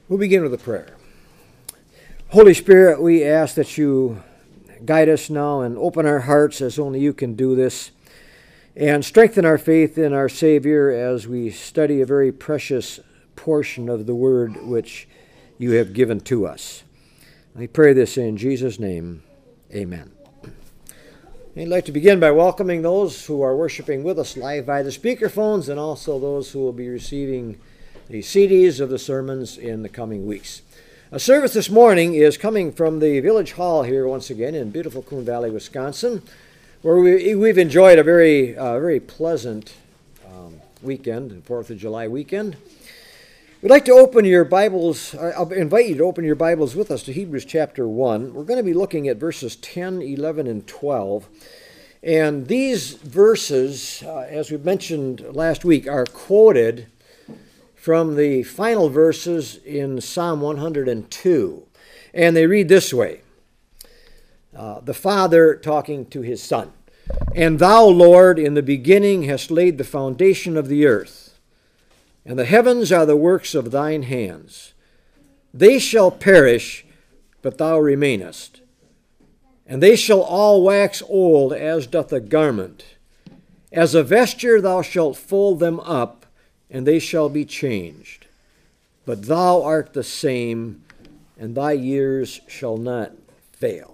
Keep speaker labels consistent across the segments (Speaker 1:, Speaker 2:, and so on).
Speaker 1: We'll begin with a prayer. Holy Spirit, we ask that you guide us now and open our hearts as only you can do this, and strengthen our faith in our Savior as we study a very precious portion of the Word which you have given to us. I pray this in Jesus' name. Amen. I'd like to begin by welcoming those who are worshiping with us live by the speakerphones, and also those who will be receiving the CDs of the sermons in the coming weeks. A service this morning is coming from the Village Hall here once again in beautiful Coon Valley, Wisconsin, where we've enjoyed a very pleasant weekend, the 4th of July weekend. We'd like to open your Bibles, I'll invite you to open your Bibles with us to Hebrews chapter 1. We're going to be looking at verses 10, 11, and 12. And these verses, as we mentioned last week, are quoted from the final verses in Psalm 102. And they read this way. The Father talking to his Son. And thou, Lord, in the beginning hast laid the foundation of the earth, and the heavens are the works of thine hands. They shall perish, but thou remainest. And they shall all wax old as doth a garment. As a vesture thou shalt fold them up, and they shall be changed. But thou art the same, and thy years shall not fail.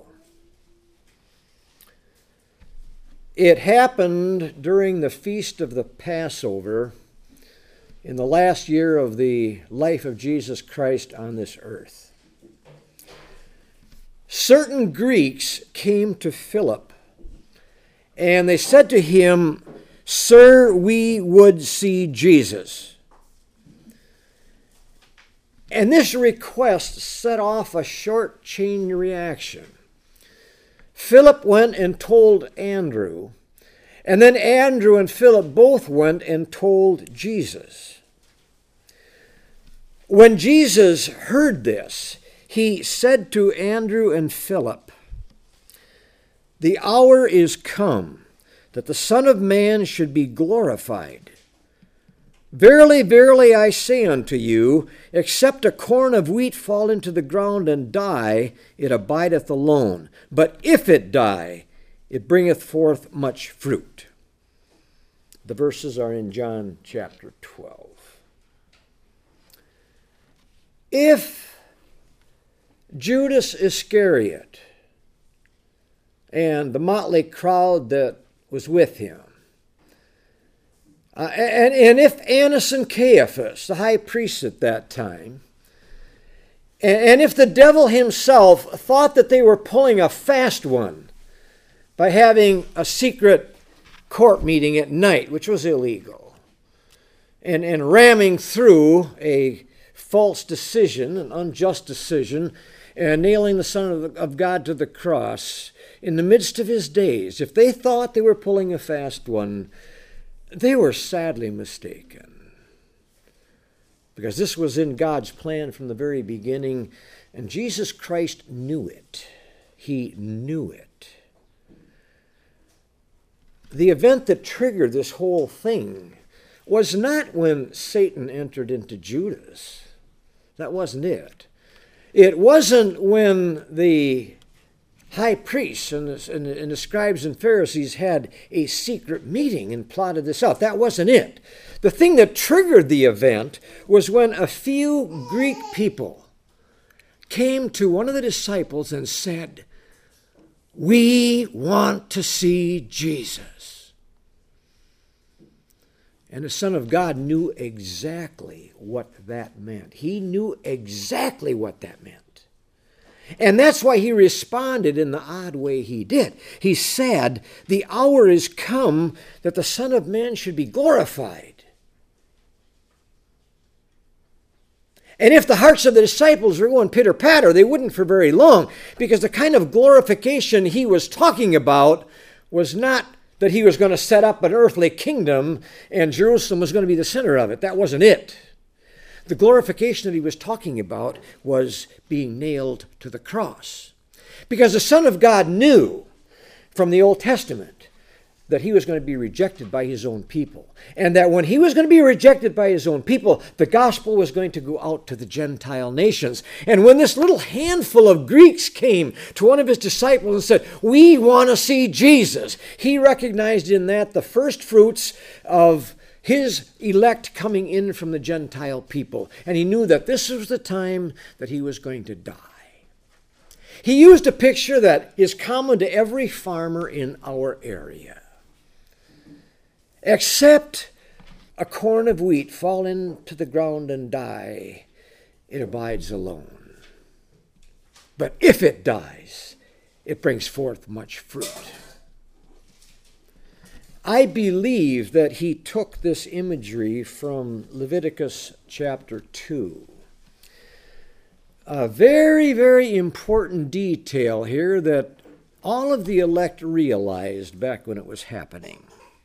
Speaker 1: It happened during the feast of the Passover in the last year of the life of Jesus Christ on this earth. Certain Greeks came to Philip, and they said to him, "Sir, we would see Jesus." And this request set off a short chain reaction. Philip went and told Andrew, and then Andrew and Philip both went and told Jesus. When Jesus heard this, he said to Andrew and Philip, "The hour is come that the Son of Man should be glorified. Verily, verily, I say unto you, except a corn of wheat fall into the ground and die, it abideth alone. But if it die, it bringeth forth much fruit." The verses are in John chapter 12. If Judas Iscariot and the motley crowd that was with him, and if Annas and Caiaphas, the high priests at that time, and if the devil himself thought that they were pulling a fast one by having a secret court meeting at night, which was illegal, and ramming through a false decision, an unjust decision, and nailing the Son of God to the cross in the midst of his days, if they thought they were pulling a fast one, they were sadly mistaken. Because this was in God's plan from the very beginning, and Jesus Christ knew it. He knew it. The event that triggered this whole thing was not when Satan entered into Judas. That wasn't it. It wasn't when the high priests and the scribes and Pharisees had a secret meeting and plotted this out. That wasn't it. The thing that triggered the event was when a few Greek people came to one of the disciples and said, "We want to see Jesus." And the Son of God knew exactly what that meant. He knew exactly what that meant. And that's why he responded in the odd way he did. He said, "The hour is come that the Son of Man should be glorified." And if the hearts of the disciples were going pitter-patter, they wouldn't for very long, because the kind of glorification he was talking about was not that he was going to set up an earthly kingdom and Jerusalem was going to be the center of it. That wasn't it. The glorification that he was talking about was being nailed to the cross. Because the Son of God knew from the Old Testament that he was going to be rejected by his own people. And that when he was going to be rejected by his own people, the gospel was going to go out to the Gentile nations. And when this little handful of Greeks came to one of his disciples and said, "We want to see Jesus," he recognized in that the first fruits of his elect coming in from the Gentile people. And he knew that this was the time that he was going to die. He used a picture that is common to every farmer in our area. Except a corn of wheat fall into the ground and die, it abides alone. But if it dies, it brings forth much fruit. I believe that he took this imagery from Leviticus chapter 2. A very, very important detail here that all of the elect realized back when it was happening.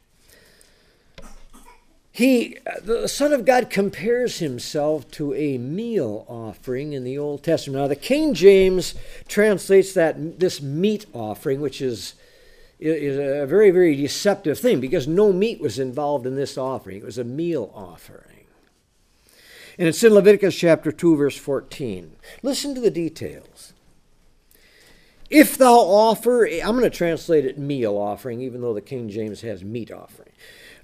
Speaker 1: The Son of God compares himself to a meal offering in the Old Testament. Now, the King James translates this meat offering, which is a very, very deceptive thing because no meat was involved in this offering. It was a meal offering. And it's in Leviticus chapter 2, verse 14. Listen to the details. If thou offer, I'm going to translate it meal offering, even though the King James has meat offering.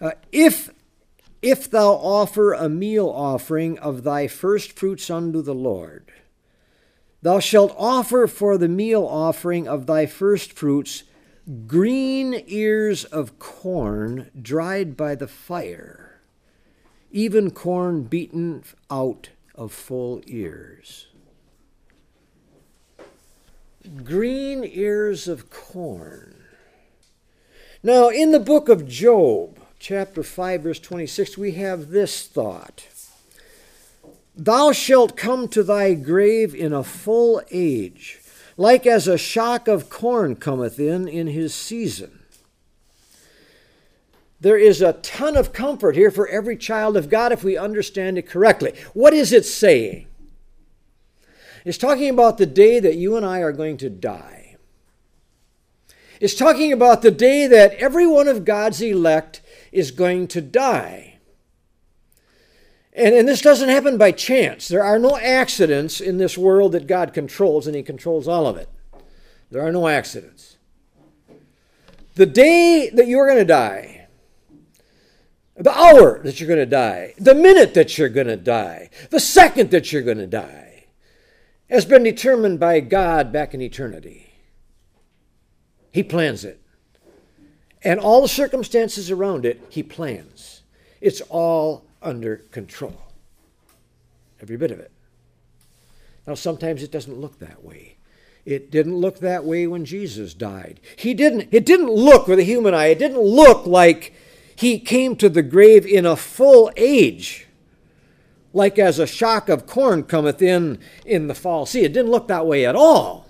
Speaker 1: If thou offer a meal offering of thy first fruits unto the Lord, thou shalt offer for the meal offering of thy first fruits green ears of corn dried by the fire, even corn beaten out of full ears. Green ears of corn. Now, in the book of Job, chapter 5, verse 26, we have this thought. Thou shalt come to thy grave in a full age, like as a shock of corn cometh in his season. There is a ton of comfort here for every child of God if we understand it correctly. What is it saying? It's talking about the day that you and I are going to die. It's talking about the day that every one of God's elect is going to die. And this doesn't happen by chance. There are no accidents in this world that God controls, and he controls all of it. There are no accidents. The day that you're going to die, the hour that you're going to die, the minute that you're going to die, the second that you're going to die, has been determined by God back in eternity. He plans it. And all the circumstances around it, he plans. It's all under control. Every bit of it. Now, sometimes it doesn't look that way. It didn't look that way when Jesus died. It didn't look with a human eye. It didn't look like he came to the grave in a full age, like as a shock of corn cometh in the fall. See, it didn't look that way at all.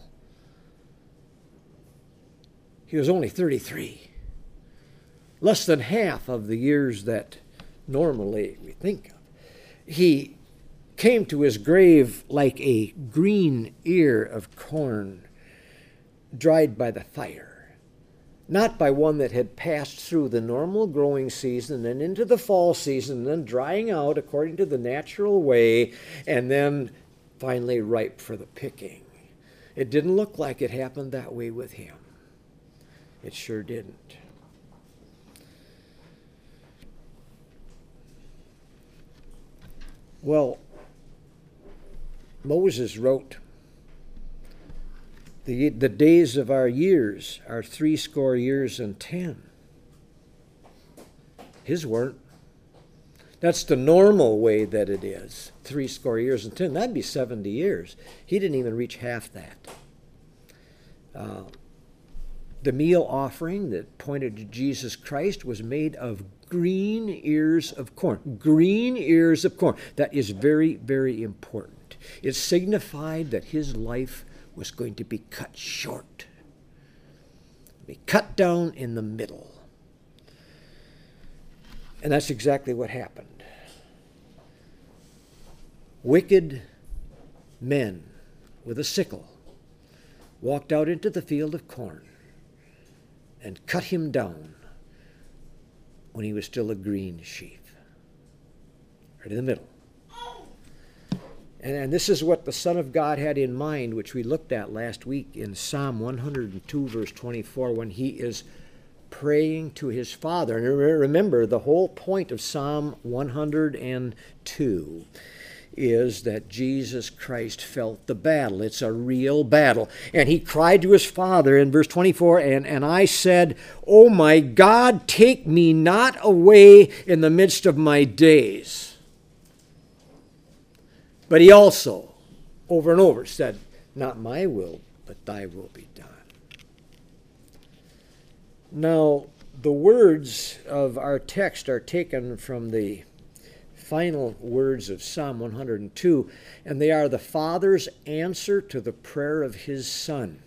Speaker 1: He was only 33. Less than half of the years that normally we think of. He came to his grave like a green ear of corn dried by the fire, not by one that had passed through the normal growing season and into the fall season, and then drying out according to the natural way, and then finally ripe for the picking. It didn't look like it happened that way with him. It sure didn't. Well, Moses wrote, the days of our years are 80 years and 10. His weren't. That's the normal way that it is. 80 years and 10. That'd be 70 years. He didn't even reach half that. The meal offering that pointed to Jesus Christ was made of green ears of corn. Green ears of corn. That is very, very important. It signified that his life was going to be cut short. Be cut down in the middle. And that's exactly what happened. Wicked men with a sickle walked out into the field of corn and cut him down when he was still a green sheaf. Right in the middle. And this is what the Son of God had in mind, which we looked at last week in Psalm 102, verse 24, when he is praying to his Father. And remember, the whole point of Psalm 102 is that Jesus Christ felt the battle. It's a real battle. And he cried to his Father in verse 24, and I said, "O my God, take me not away in the midst of my days." But he also, over and over, said, "Not my will, but thy will be done." Now, the words of our text are taken from the final words of Psalm 102, and they are the Father's answer to the prayer of his Son.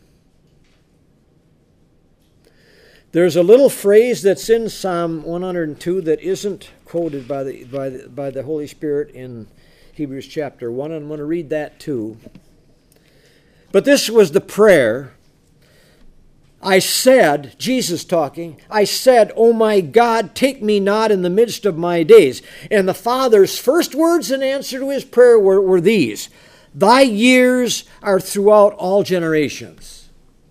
Speaker 1: There's a little phrase that's in Psalm 102 that isn't quoted by the Holy Spirit in Hebrews chapter 1, and I'm going to read that too. But this was the prayer. I said, Jesus talking, I said, "O my God, take me not in the midst of my days." And the Father's first words in answer to his prayer were these: "Thy years are throughout all generations."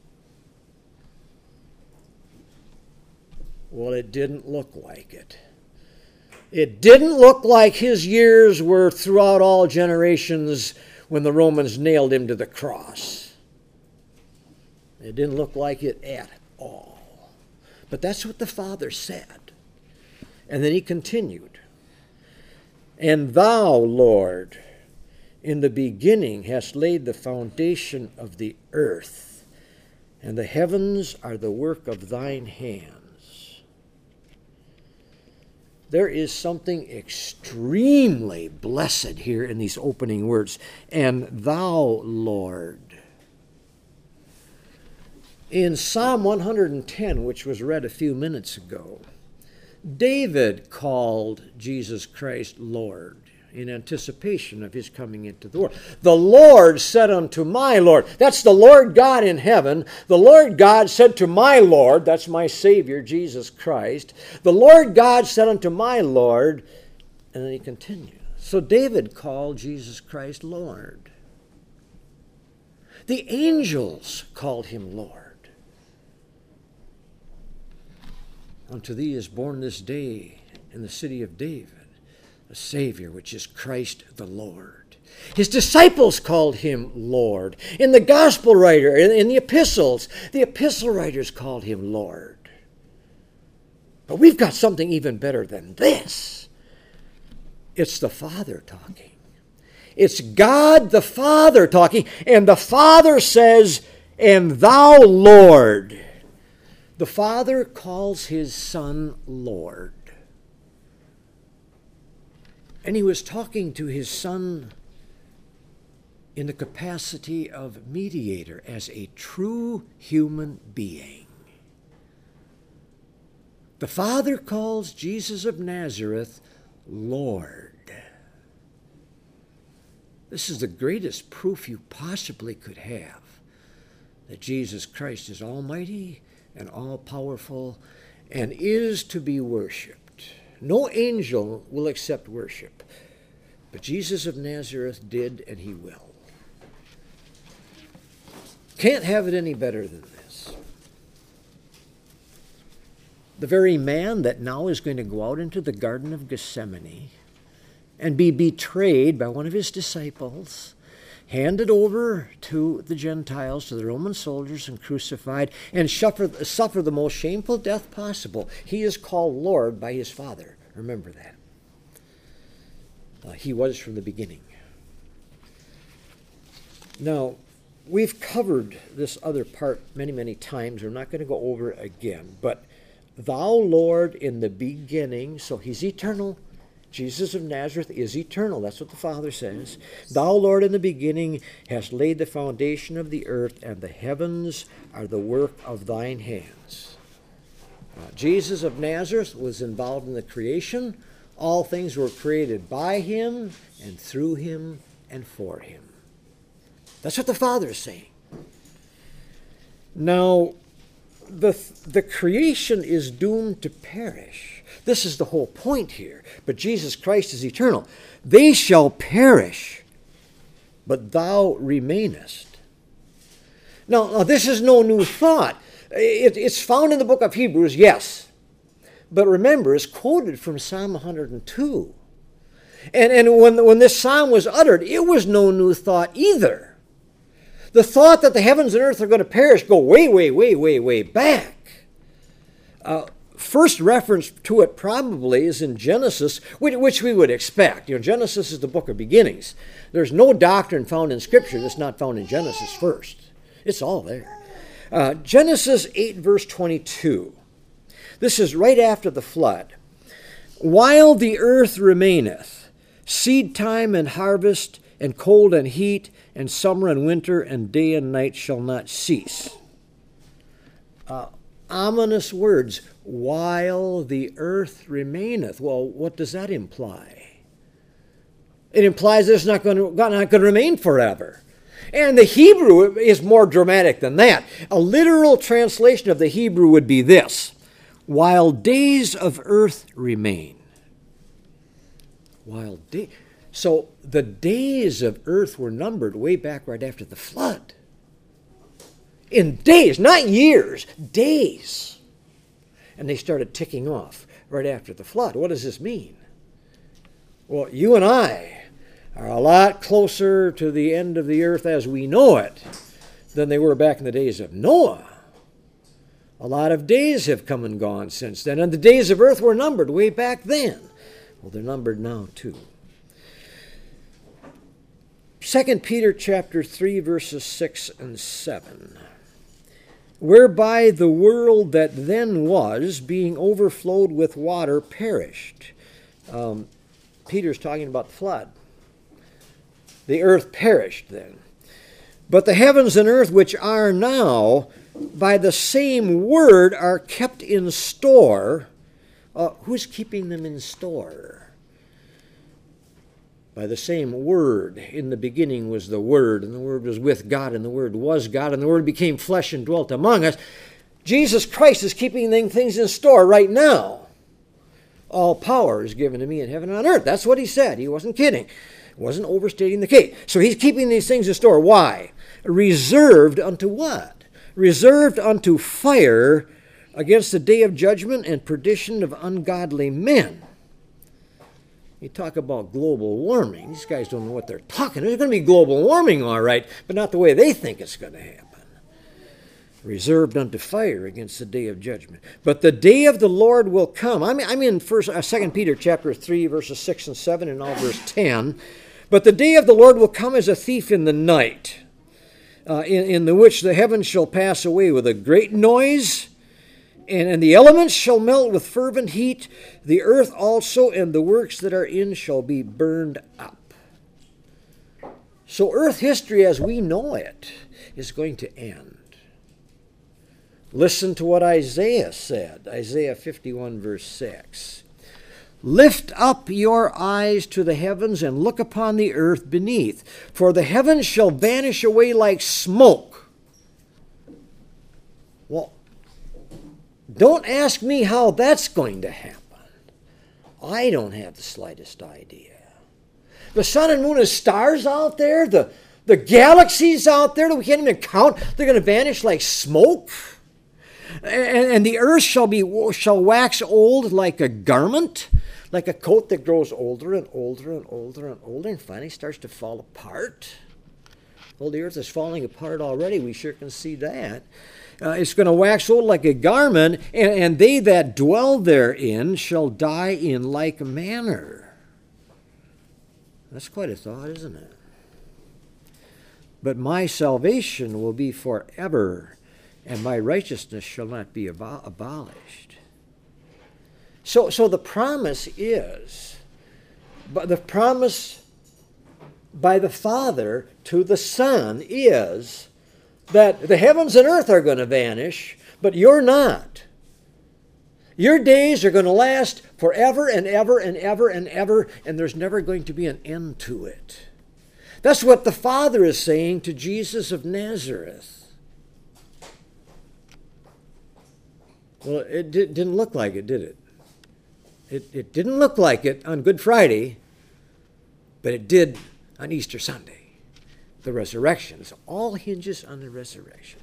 Speaker 1: Well, it didn't look like it. It didn't look like his years were throughout all generations when the Romans nailed him to the cross. It didn't look like it at all. But that's what the Father said. And then he continued, "And thou, Lord, in the beginning hast laid the foundation of the earth, and the heavens are the work of thine hands." There is something extremely blessed here in these opening words. "And thou, Lord." In Psalm 110, which was read a few minutes ago, David called Jesus Christ Lord in anticipation of his coming into the world. "The Lord said unto my Lord," that's the Lord God in heaven. "The Lord God said to my Lord," that's my Savior, Jesus Christ. "The Lord God said unto my Lord," and then he continues. So David called Jesus Christ Lord. The angels called him Lord. "Unto thee is born this day in the city of David a Savior, which is Christ the Lord." His disciples called him Lord. In the gospel writer, in the epistles, the epistle writers called him Lord. But we've got something even better than this. It's the Father talking. It's God the Father talking, and the Father says, "And thou, Lord." The Father calls his Son Lord. And he was talking to his Son in the capacity of mediator, as a true human being. The Father calls Jesus of Nazareth Lord. This is the greatest proof you possibly could have that Jesus Christ is almighty and all-powerful and is to be worshipped. No angel will accept worship, but Jesus of Nazareth did, and he will. Can't have it any better than this. The very man that now is going to go out into the Garden of Gethsemane and be betrayed by one of his disciples, handed over to the Gentiles, to the Roman soldiers, and crucified, and suffer the most shameful death possible. He is called Lord by his Father. Remember that. He was from the beginning. Now, we've covered this other part many, many times. We're not going to go over it again. But thou, Lord, in the beginning, so he's eternal. Jesus of Nazareth is eternal. That's what the Father says. Thou, Lord, in the beginning hast laid the foundation of the earth, and the heavens are the work of thine hands. Jesus of Nazareth was involved in the creation. All things were created by him and through him and for him. That's what the Father is saying. Now, the creation is doomed to perish. This is the whole point here. But Jesus Christ is eternal. They shall perish, but thou remainest. Now this is no new thought. It's found in the book of Hebrews, yes. But remember, it's quoted from Psalm 102. And when this psalm was uttered, it was no new thought either. The thought that the heavens and earth are going to perish go way, way, way, way, way back. First reference to it probably is in Genesis, which we would expect. Genesis is the book of beginnings. There's no doctrine found in Scripture that's not found in Genesis first. It's all there. Genesis 8, verse 22. This is right after the flood. While the earth remaineth, seed time and harvest, and cold and heat, and summer and winter, and day and night shall not cease. Ominous words, while the earth remaineth. Well, what does that imply? It implies that it's not going to remain forever. And the Hebrew is more dramatic than that. A literal translation of the Hebrew would be this: while days of earth remain. So the days of earth were numbered way back right after the flood. In days, not years, days. And they started ticking off right after the flood. What does this mean? Well, you and I are a lot closer to the end of the earth as we know it than they were back in the days of Noah. A lot of days have come and gone since then, and the days of earth were numbered way back then. Well, they're numbered now too. 2 Peter chapter 3, verses 6 and 7. Whereby the world that then was, being overflowed with water, perished. Peter's talking about the flood. The earth perished then. But the heavens and earth which are now, by the same word, are kept in store. Who's keeping them in store? By the same word. In the beginning was the Word, and the Word was with God, and the Word was God, and the Word became flesh and dwelt among us. Jesus Christ is keeping things in store right now. All power is given to me in heaven and on earth. That's what he said. He wasn't kidding. He wasn't overstating the case. So he's keeping these things in store. Why? Reserved unto what? Reserved unto fire against the day of judgment and perdition of ungodly men. You talk about global warming. These guys don't know what they're talking. There's going to be global warming, all right, but not the way they think it's going to happen. Reserved unto fire against the day of judgment. But the day of the Lord will come. I'm in 2 Peter chapter 3, verses 6 and 7, and now verse 10. But the day of the Lord will come as a thief in the night, in the which the heavens shall pass away with a great noise, and the elements shall melt with fervent heat. The earth also and the works that are in shall be burned up. So earth history as we know it is going to end. Listen to what Isaiah said. Isaiah 51, verse 6. Lift up your eyes to the heavens and look upon the earth beneath, for the heavens shall vanish away like smoke. Well, don't ask me how that's going to happen. I don't have the slightest idea. The sun and moon and stars out there, the galaxies out there that we can't even count, they're going to vanish like smoke. And the earth shall wax old like a garment, like a coat that grows older and older and older and older, and finally starts to fall apart. Well, the earth is falling apart already. We sure can see that. It's going to wax old like a garment, and they that dwell therein shall die in like manner. That's quite a thought, isn't it? But my salvation will be forever, and my righteousness shall not be abolished. So the promise is, but the promise by the Father to the Son is that the heavens and earth are going to vanish, but you're not. Your days are going to last forever and ever and ever and ever, and there's never going to be an end to it. That's what the Father is saying to Jesus of Nazareth. Well, it didn't look like it, did it? It didn't look like it on Good Friday, but it did on Easter Sunday, the resurrection. So all hinges on the resurrection.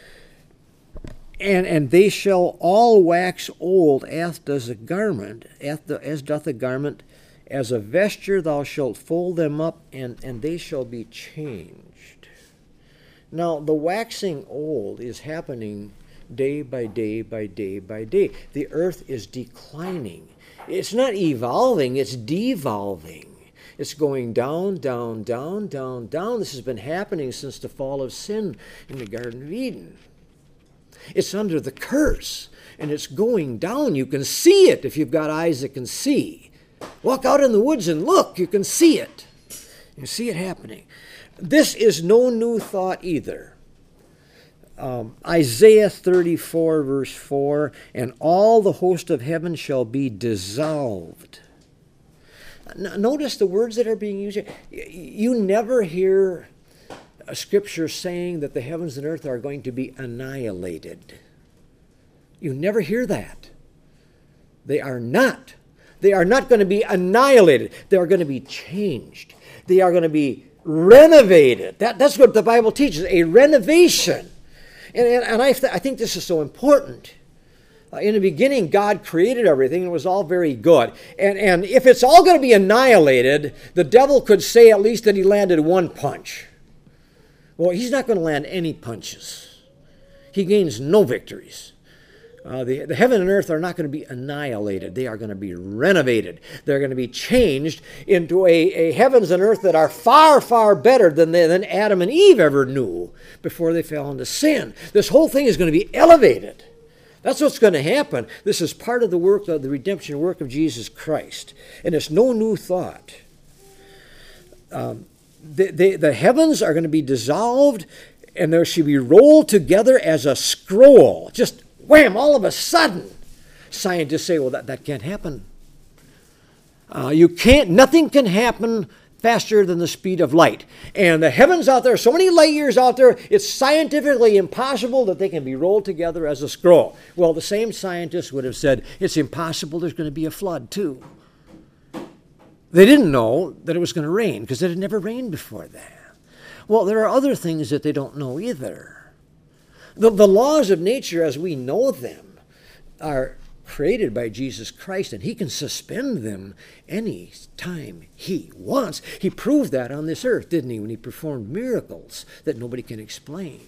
Speaker 1: And they shall all wax old as doth a garment, as a vesture thou shalt fold them up, and they shall be changed. Now, the waxing old is happening day by day by day by day. The earth is declining. It's not evolving, it's devolving. It's going down, down, down, down, down. This has been happening since the fall of sin in the Garden of Eden. It's under the curse, and it's going down. You can see it if you've got eyes that can see. Walk out in the woods and look, you can see it. You see it happening. This is no new thought either. Isaiah 34, verse 4, and all the host of heaven shall be dissolved. Notice the words that are being used here. You never hear a scripture saying that the heavens and earth are going to be annihilated. You never hear that. They are not. They are not going to be annihilated. They are going to be changed. They are going to be renovated. That's what the Bible teaches, a renovation. And I think this is so important. In the beginning, God created everything, and it was all very good. And if it's all going to be annihilated, the devil could say at least that he landed one punch. Well, he's not going to land any punches. He gains no victories. The heaven and earth are not going to be annihilated. They are going to be renovated. They're going to be changed into a heavens and earth that are far, far better than Adam and Eve ever knew before they fell into sin. This whole thing is going to be elevated. That's what's going to happen. This is part of the work of the redemption work of Jesus Christ. And it's no new thought. The heavens are going to be dissolved, and there should be rolled together as a scroll. Just wham, all of a sudden. Scientists say, well, that can't happen. Nothing can happen faster than the speed of light. And the heavens out there, so many light years out there, it's scientifically impossible that they can be rolled together as a scroll. Well, the same scientists would have said, it's impossible there's going to be a flood too. They didn't know that it was going to rain because it had never rained before that. Well, there are other things that they don't know either. The laws of nature as we know them are created by Jesus Christ, and he can suspend them any time he wants. He proved that on this earth, didn't he, when he performed miracles that nobody can explain.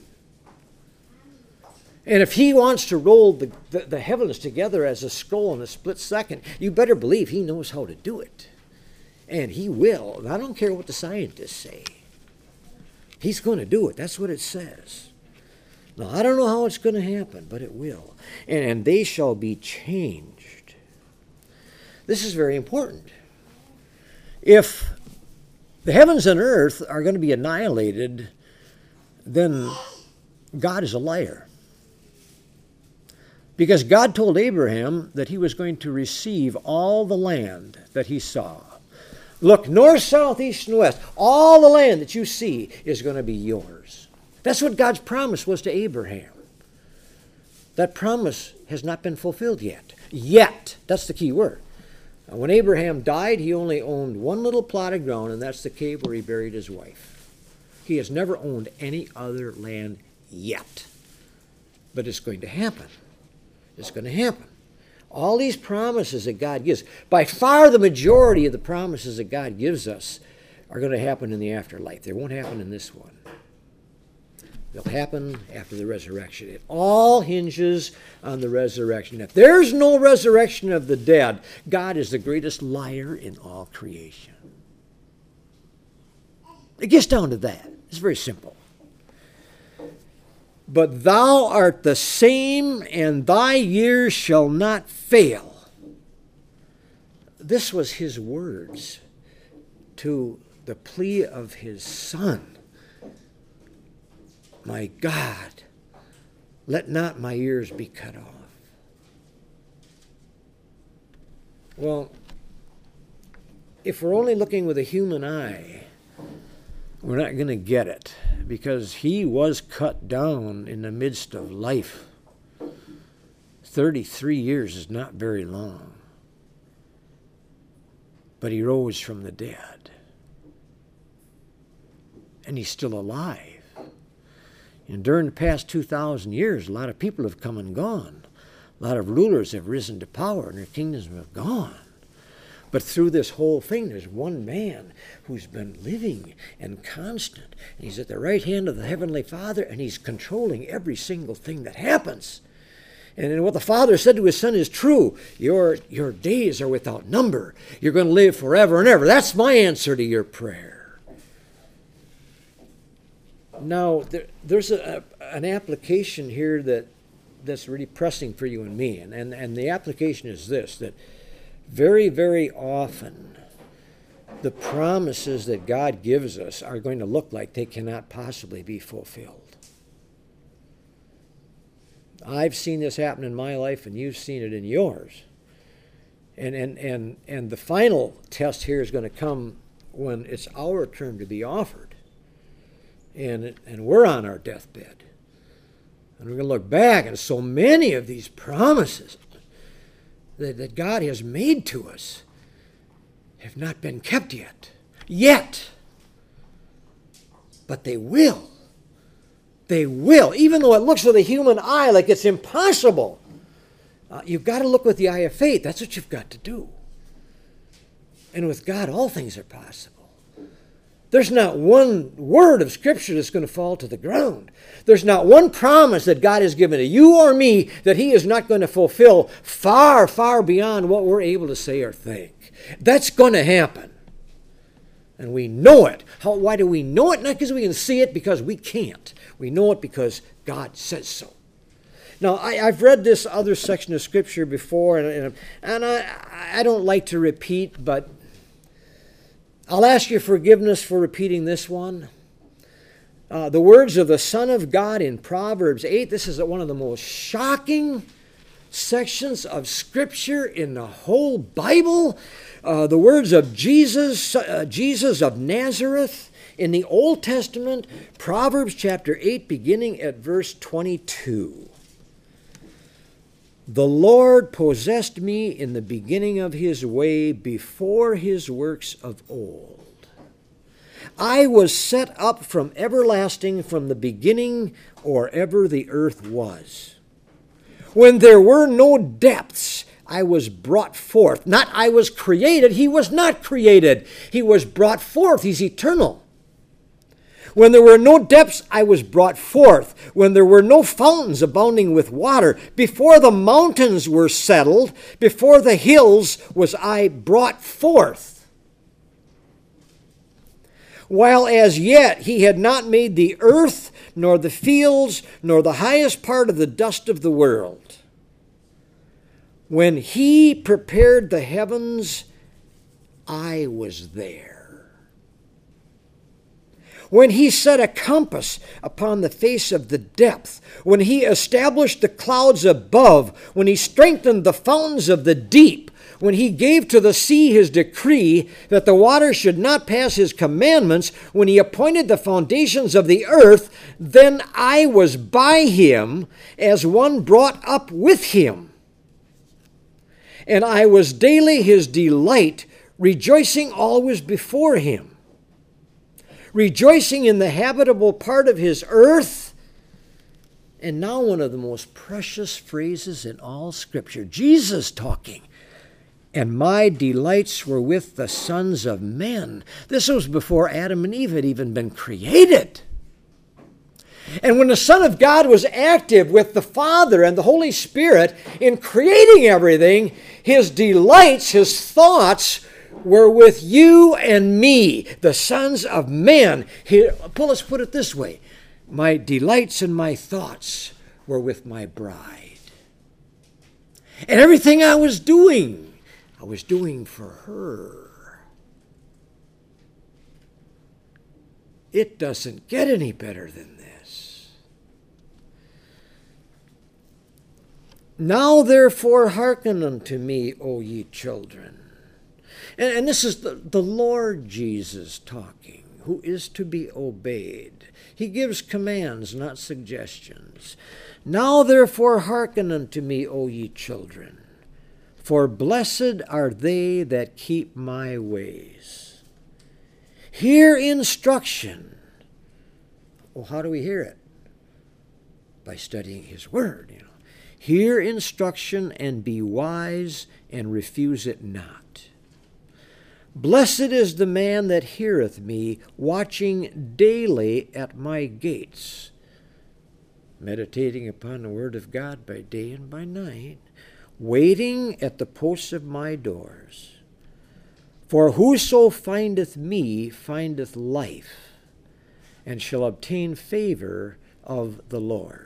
Speaker 1: And if he wants to roll the heavens together as a scroll in a split second, you better believe he knows how to do it. And he will. And I don't care what the scientists say. He's going to do it. That's what it says. Now, I don't know how it's going to happen, but it will. And they shall be changed. This is very important. If the heavens and earth are going to be annihilated, then God is a liar. Because God told Abraham that he was going to receive all the land that he saw. Look, north, south, east, and west. All the land that you see is going to be yours. That's what God's promise was to Abraham. That promise has not been fulfilled yet. Yet. That's the key word. When Abraham died, he only owned one little plot of ground, and that's the cave where he buried his wife. He has never owned any other land yet. But it's going to happen. It's going to happen. All these promises that God gives, by far the majority of the promises that God gives us are going to happen in the afterlife. They won't happen in this one. They'll happen after the resurrection. It all hinges on the resurrection. If there's no resurrection of the dead, God is the greatest liar in all creation. It gets down to that. It's very simple. But thou art the same, and thy years shall not fail. This was his words to the plea of his son. My God, let not my ears be cut off. Well, if we're only looking with a human eye, we're not going to get it, because he was cut down in the midst of life. 33 years is not very long. But he rose from the dead. And he's still alive. And during the past 2,000 years, a lot of people have come and gone. A lot of rulers have risen to power and their kingdoms have gone. But through this whole thing, there's one man who's been living and constant. And he's at the right hand of the Heavenly Father, and he's controlling every single thing that happens. And what the Father said to his Son is true. Your days are without number. You're going to live forever and ever. That's my answer to your prayer. Now, there's an application here that's really pressing for you and me. And the application is this, that very, very often the promises that God gives us are going to look like they cannot possibly be fulfilled. I've seen this happen in my life, and you've seen it in yours. And the final test here is going to come when it's our turn to be offered. And we're on our deathbed. And we're going to look back, and so many of these promises that God has made to us have not been kept yet. But they will. They will, even though it looks with a human eye like it's impossible. You've got to look with the eye of faith. That's what you've got to do. And with God, all things are possible. There's not one word of Scripture that's going to fall to the ground. There's not one promise that God has given to you or me that He is not going to fulfill far, far beyond what we're able to say or think. That's going to happen. And we know it. Why do we know it? Not because we can see it, because we can't. We know it because God says so. Now, I've read this other section of Scripture before, and I don't like to repeat, but I'll ask your forgiveness for repeating this one. The words of the Son of God in Proverbs 8, this is one of the most shocking sections of Scripture in the whole Bible. The words of Jesus of Nazareth in the Old Testament, Proverbs chapter 8, beginning at verse 22. The Lord possessed me in the beginning of His way, before His works of old. I was set up from everlasting, from the beginning, or ever the earth was. When there were no depths, I was brought forth. Not I was created. He was not created. He was brought forth. He's eternal. When there were no depths, I was brought forth. When there were no fountains abounding with water, before the mountains were settled, before the hills was I brought forth. While as yet He had not made the earth, nor the fields, nor the highest part of the dust of the world. When He prepared the heavens, I was there. When He set a compass upon the face of the depth, when He established the clouds above, when He strengthened the fountains of the deep, when He gave to the sea His decree that the water should not pass His commandments, when He appointed the foundations of the earth, then I was by Him as one brought up with Him. And I was daily His delight, rejoicing always before Him. Rejoicing in the habitable part of His earth. And now one of the most precious phrases in all Scripture. Jesus talking. And my delights were with the sons of men. This was before Adam and Eve had even been created. And when the Son of God was active with the Father and the Holy Spirit in creating everything, His delights, His thoughts were with you and me, the sons of men. Let's put it this way. My delights and my thoughts were with my bride. And everything I was doing for her. It doesn't get any better than this. Now therefore hearken unto me, O ye children. And this is the Lord Jesus talking. who is to be obeyed. He gives commands, not suggestions. Now therefore hearken unto me, O ye children, for blessed are they that keep my ways. Hear instruction. Well, how do we hear it? By studying his word, Hear instruction and be wise and refuse it not. Blessed is the man that heareth me, watching daily at my gates, meditating upon the word of God by day and by night, waiting at the posts of my doors. For whoso findeth me findeth life, and shall obtain favor of the Lord.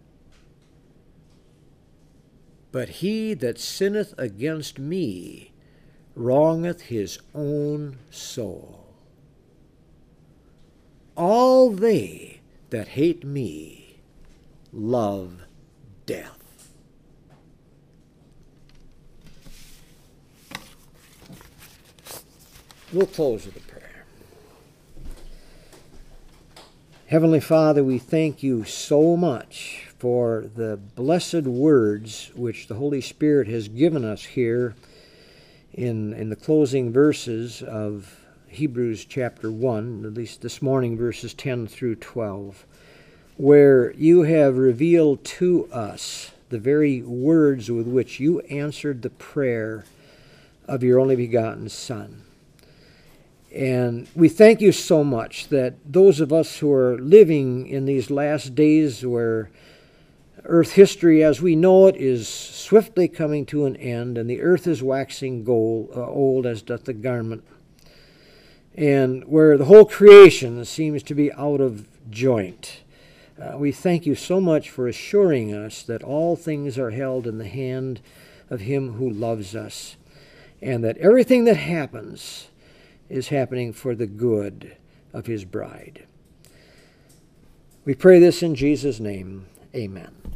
Speaker 1: But he that sinneth against me wrongeth his own soul. All they that hate me love death. We'll close with a prayer. Heavenly Father, we thank you so much for the blessed words which the Holy Spirit has given us here in the closing verses of Hebrews chapter 1, at least this morning, verses 10 through 12, where you have revealed to us the very words with which you answered the prayer of your only begotten Son. And we thank you so much that those of us who are living in these last days where earth history as we know it is swiftly coming to an end, and the earth is waxing old as doth the garment, and where the whole creation seems to be out of joint. We thank you so much for assuring us that all things are held in the hand of him who loves us, and that everything that happens is happening for the good of his bride. We pray this in Jesus' name. Amen.